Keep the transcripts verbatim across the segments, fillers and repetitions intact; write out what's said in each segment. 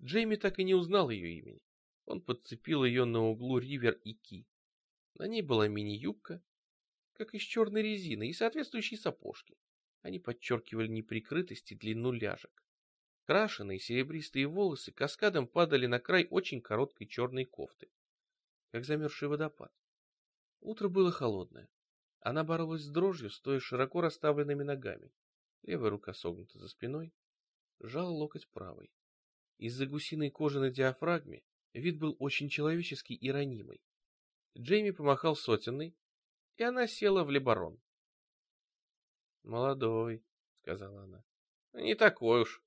Джейми так и не узнал ее имени. Он подцепил ее на углу Ривер и Ки. На ней была мини-юбка, как из черной резины, и соответствующие сапожки. Они подчеркивали неприкрытость и длину ляжек. Крашеные серебристые волосы каскадом падали на край очень короткой черной кофты, как замерзший водопад. Утро было холодное. Она боролась с дрожью, стоя широко расставленными ногами. Левая рука согнута за спиной, сжала локоть правой. Из-за гусиной кожи на диафрагме вид был очень человеческий и ранимый. Джейми помахал сотенной, и она села в лебарон. «Молодой», — сказала она. «Не такой уж».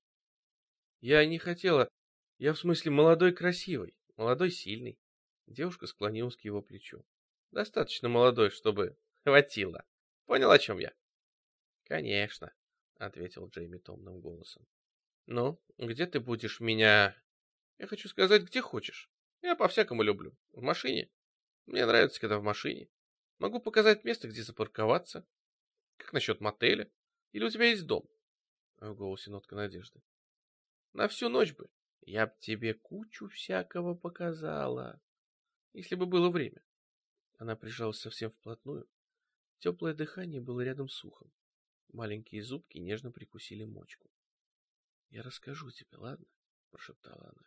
«Я не хотела... Я в смысле молодой красивый, молодой сильный». Девушка склонилась к его плечу. «Достаточно молодой, чтобы хватило. Понял, о чем я?» «Конечно», — ответил Джейми томным голосом. «Ну, где ты будешь меня...» «Я хочу сказать, где хочешь. Я по-всякому люблю. В машине. Мне нравится, когда в машине. Могу показать место, где запарковаться. Как насчет мотеля? Или у тебя есть дом?» В голосе нотка надежды. «На всю ночь бы. Я б тебе кучу всякого показала, если бы было время». Она прижалась совсем вплотную. Теплое дыхание было рядом с ухом. Маленькие зубки нежно прикусили мочку. «Я расскажу тебе, ладно?» — прошептала она.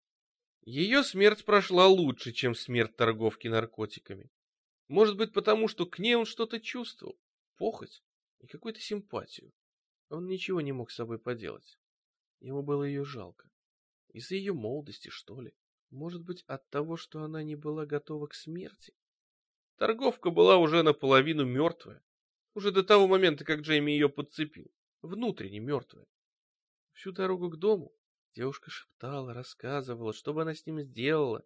Ее смерть прошла лучше, чем смерть торговки наркотиками. Может быть, потому что к ней он что-то чувствовал, похоть и какую-то симпатию. Он ничего не мог с собой поделать. Ему было ее жалко. Из-за ее молодости, что ли? Может быть, от того, что она не была готова к смерти? Торговка была уже наполовину мертвая. Уже до того момента, как Джейми ее подцепил. Внутренне мертвая. Всю дорогу к дому девушка шептала, рассказывала, что бы она с ним сделала.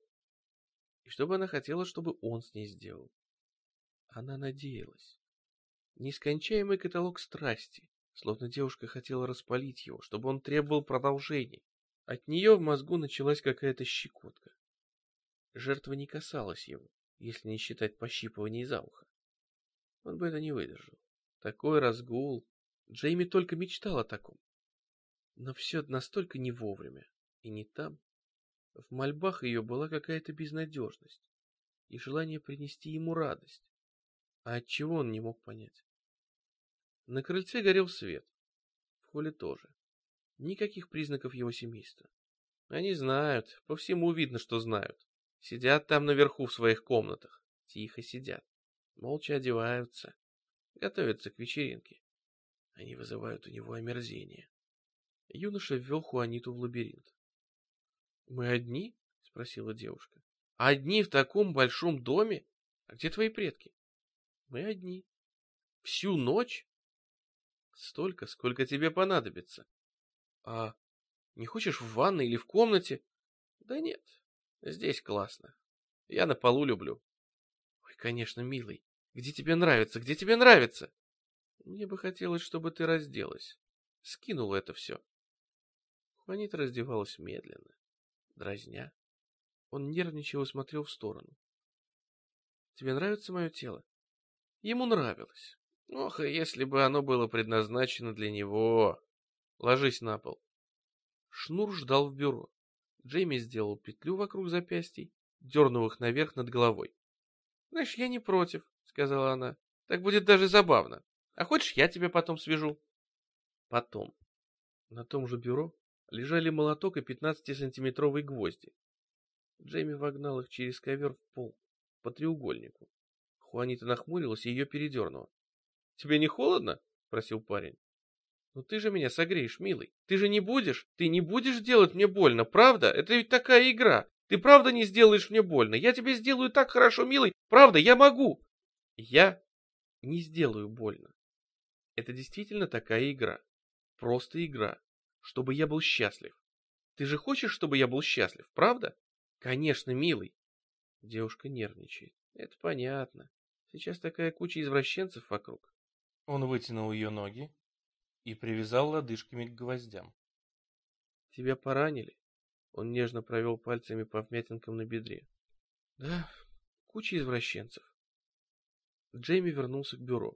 И что бы она хотела, чтобы он с ней сделал. Она надеялась. Нескончаемый каталог страсти, словно девушка хотела распалить его, чтобы он требовал продолжения. От нее в мозгу началась какая-то щекотка. Жертва не касалась его, если не считать пощипываний за ухо. Он бы это не выдержал. Такой разгул. Джейми только мечтал о таком. Но все настолько не вовремя и не там. В мольбах ее была какая-то безнадежность и желание принести ему радость. А отчего он не мог понять? На крыльце горел свет. В холле тоже. Никаких признаков его семейства. Они знают, по всему видно, что знают. Сидят там наверху в своих комнатах. Тихо сидят. Молча одеваются. Готовятся к вечеринке. Они вызывают у него омерзение. Юноша ввел Хуаниту в лабиринт. «Мы одни?» — спросила девушка. «Одни в таком большом доме? А где твои предки?» «Мы одни. Всю ночь?» «Столько, сколько тебе понадобится. А не хочешь в ванной или в комнате?» «Да нет, здесь классно. Я на полу люблю». «Ой, конечно, милый. Где тебе нравится? Где тебе нравится?» «Мне бы хотелось, чтобы ты разделась. Скинула это все». Хуанита раздевалась медленно, дразня. Он нервничал и смотрел в сторону. «Тебе нравится мое тело?» Ему нравилось. Ох, и если бы оно было предназначено для него. Ложись на пол. Шнур ждал в бюро. Джейми сделал петлю вокруг запястий, дернул их наверх над головой. «Знаешь, я не против», — сказала она. «Так будет даже забавно. А хочешь, я тебя потом свяжу?» Потом. На том же бюро лежали молоток и пятнадцатисантиметровые гвозди. Джейми вогнал их через ковер в пол, по треугольнику. Хуанита нахмурилась и ее передернула. «Тебе не холодно?» — спросил парень. «Ну ты же меня согреешь, милый. Ты же не будешь? Ты не будешь делать мне больно, правда? Это ведь такая игра. Ты правда не сделаешь мне больно? Я тебе сделаю так хорошо, милый. Правда, я могу!» «Я не сделаю больно. Это действительно такая игра. Просто игра. Чтобы я был счастлив. Ты же хочешь, чтобы я был счастлив, правда?» «Конечно, милый». Девушка нервничает. Это понятно. Сейчас такая куча извращенцев вокруг. Он вытянул ее ноги и привязал лодыжками к гвоздям. «Тебя поранили?» Он нежно провел пальцами по вмятинкам на бедре. «Да, куча извращенцев». Джейми вернулся к бюро.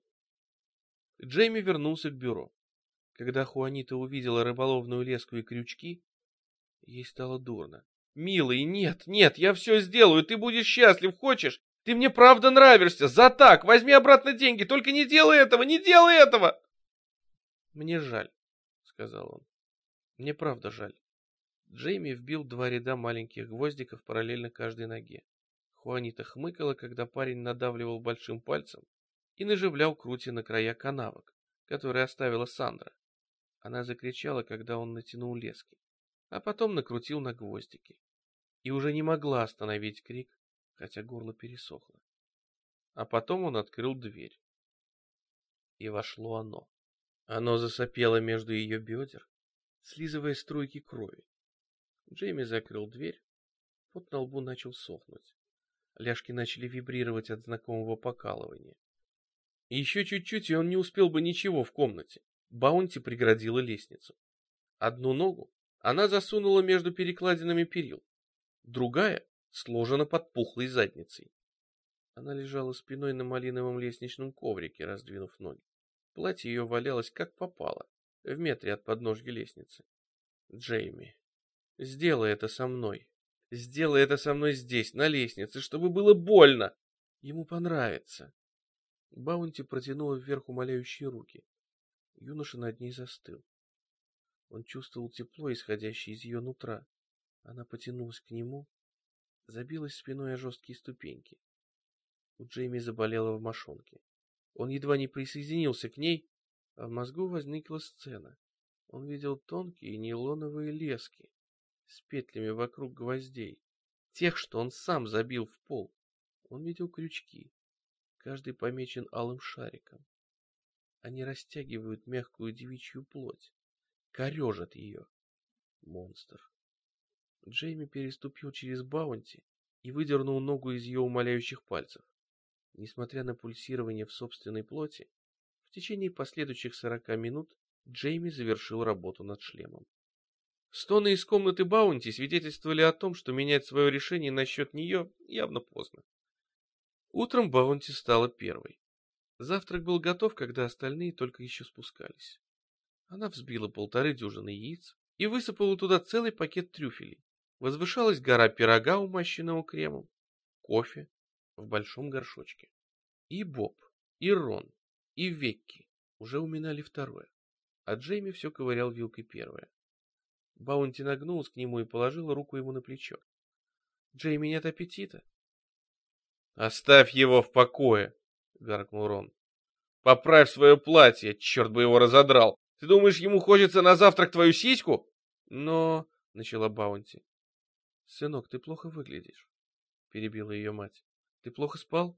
Джейми вернулся к бюро. Когда Хуанита увидела рыболовную леску и крючки, Ей стало дурно. «Милый, нет, нет, я все сделаю, ты будешь счастлив, хочешь? Ты мне правда нравишься, за так, возьми обратно деньги, только не делай этого, не делай этого!» «Мне жаль», — сказал он. «Мне правда жаль». Джейми вбил два ряда маленьких гвоздиков параллельно каждой ноге. Хуанита хмыкала, когда парень надавливал большим пальцем и наживлял крути на края канавок, которые оставила Сандра. Она закричала, когда он натянул лески, а потом накрутил на гвоздики. И уже не могла остановить крик, хотя горло пересохло. А потом он открыл дверь. И вошло оно. Оно засопело между ее бедер, слизывая струйки крови. Джейми закрыл дверь, пот на лбу начал сохнуть. Ляжки начали вибрировать от знакомого покалывания. И еще чуть-чуть, и он не успел бы ничего в комнате. Баунти преградила лестницу. Одну ногу она засунула между перекладинами перил, другая сложена под пухлой задницей. Она лежала спиной на малиновом лестничном коврике, раздвинув ноги. Платье ее валялось как попало, в метре от подножья лестницы. «Джейми, сделай это со мной. Сделай это со мной здесь, на лестнице, чтобы было больно. Ему понравится». Баунти протянула вверх умоляющие руки. Юноша над ней застыл. Он чувствовал тепло, исходящее из ее нутра. Она потянулась к нему, забилась спиной о жесткие ступеньки. У Джейми заболело в мошонке. Он едва не присоединился к ней, а в мозгу возникла сцена. Он видел тонкие нейлоновые лески с петлями вокруг гвоздей, тех, что он сам забил в пол. Он видел крючки, каждый помечен алым шариком. Они растягивают мягкую девичью плоть, корежат ее. Монстр. Джейми переступил через Баунти и выдернул ногу из ее умоляющих пальцев. Несмотря на пульсирование в собственной плоти, в течение последующих сорока минут Джейми завершил работу над шлемом. Стоны из комнаты Баунти свидетельствовали о том, что менять свое решение насчет нее явно поздно. Утром Баунти стала первой. Завтрак был готов, когда остальные только еще спускались. Она взбила полторы дюжины яиц и высыпала туда целый пакет трюфелей. Возвышалась гора пирога, умащенного кремом, кофе в большом горшочке. И Боб, и Рон, и Векки уже уминали второе, а Джейми все ковырял вилкой первое. Баунти нагнулась к нему и положила руку ему на плечо. «Джейми, нет аппетита?» «Оставь его в покое!» — гаркнул Рон. «Поправь свое платье, черт бы его разодрал! Ты думаешь, ему хочется на завтрак твою сиську?» «Но...» — начала Баунти. «Сынок, ты плохо выглядишь», — перебила ее мать. «Ты плохо спал?»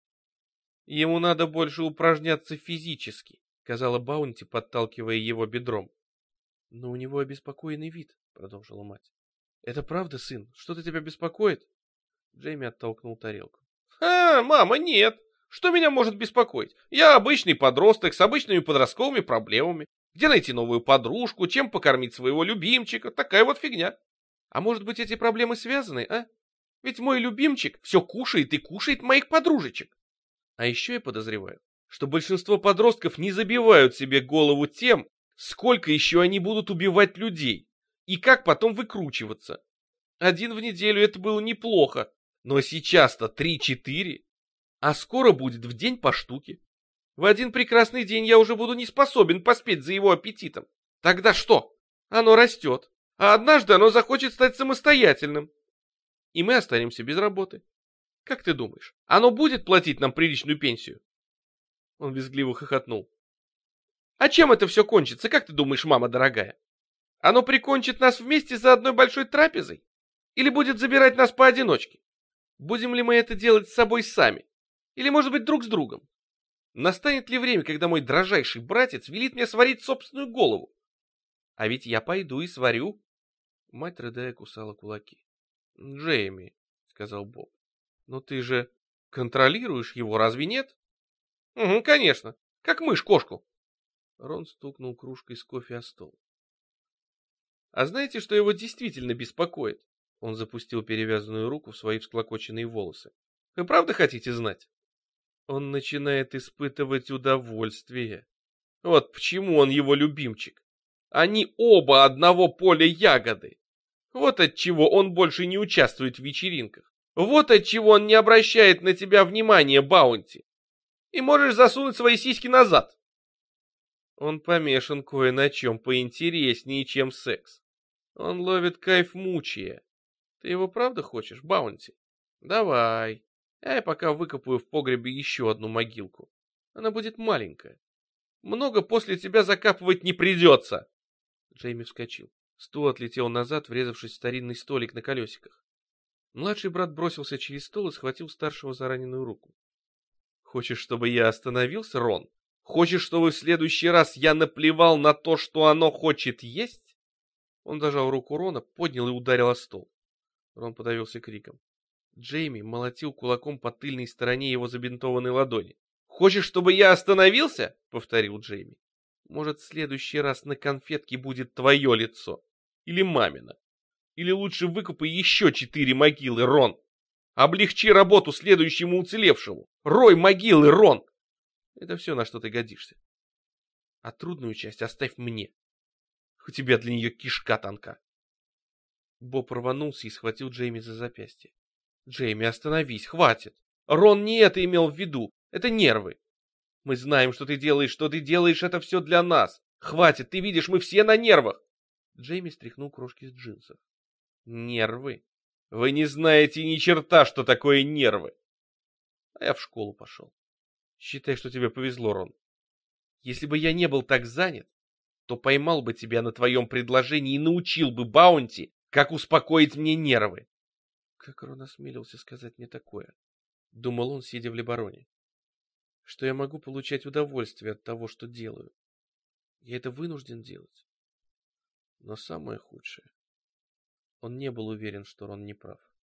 «Ему надо больше упражняться физически», — сказала Баунти, подталкивая его бедром. «Но у него обеспокоенный вид», — продолжила мать. «Это правда, сын? Что-то тебя беспокоит?» Джейми оттолкнул тарелку. «А, мама, нет! Что меня может беспокоить? Я обычный подросток с обычными подростковыми проблемами. Где найти новую подружку, чем покормить своего любимчика? Такая вот фигня. А может быть, эти проблемы связаны, а? Ведь мой любимчик все кушает и кушает моих подружечек. А еще я подозреваю, что большинство подростков не забивают себе голову тем, сколько еще они будут убивать людей, и как потом выкручиваться. Один в неделю это было неплохо, но сейчас-то три-четыре, а скоро будет в день по штуке. В один прекрасный день я уже буду не способен поспеть за его аппетитом. Тогда что? Оно растет, а однажды оно захочет стать самостоятельным, и мы останемся без работы. Как ты думаешь, оно будет платить нам приличную пенсию?» Он визгливо хохотнул. «А чем это все кончится, как ты думаешь, мама дорогая? Оно прикончит нас вместе за одной большой трапезой? Или будет забирать нас поодиночке? Будем ли мы это делать с собой сами? Или, может быть, друг с другом? Настанет ли время, когда мой дрожайший братец велит мне сварить собственную голову? А ведь я пойду и сварю». Мать, рыдая, кусала кулаки. «Джейми», — сказал Боб, — «но ты же контролируешь его, разве нет?» «Угу, конечно, как мышь кошку». Рон стукнул кружкой с кофе о стол. «А знаете, что его действительно беспокоит?» Он запустил перевязанную руку в свои всклокоченные волосы. «Вы правда хотите знать?» Он начинает испытывать удовольствие. Вот почему он его любимчик. Они оба одного поля ягоды. Вот отчего он больше не участвует в вечеринках. Вот отчего он не обращает на тебя внимания, Баунти. И можешь засунуть свои сиськи назад. Он помешан кое на чем поинтереснее, чем секс. Он ловит кайф мучая. Ты его правда хочешь, Баунти? Давай. А я пока выкопаю в погребе еще одну могилку. Она будет маленькая. Много после тебя закапывать не придется. Джейми вскочил. Стул отлетел назад, врезавшись в старинный столик на колесиках. Младший брат бросился через стол и схватил старшего за раненую руку. Хочешь, чтобы я остановился, Рон? Хочешь, чтобы в следующий раз я наплевал на то, что оно хочет есть? Он зажал руку Рона, поднял и ударил о стол. Рон подавился криком. Джейми молотил кулаком по тыльной стороне его забинтованной ладони. «Хочешь, чтобы я остановился?» — повторил Джейми. «Может, в следующий раз на конфетке будет твое лицо. Или мамина. Или лучше выкопай еще четыре могилы, Рон. Облегчи работу следующему уцелевшему. Рой могилы, Рон!» Это все, на что ты годишься. А трудную часть оставь мне. У тебя для нее кишка тонка. Боб рванулся и схватил Джейми за запястье. Джейми, остановись, хватит. Рон не это имел в виду. Это нервы. Мы знаем, что ты делаешь, что ты делаешь, это все для нас. Хватит, ты видишь, мы все на нервах. Джейми стряхнул крошки с джинсов. Нервы? Вы не знаете ни черта, что такое нервы. А я в школу пошел. Считай, что тебе повезло, Рон. Если бы я не был так занят, то поймал бы тебя на твоем предложении и научил бы Баунти, как успокоить мне нервы. Как Рон осмелился сказать мне такое? Думал он, сидя в Лебароне. Что я могу получать удовольствие от того, что делаю. Я это вынужден делать. Но самое худшее. Он не был уверен, что Рон не прав.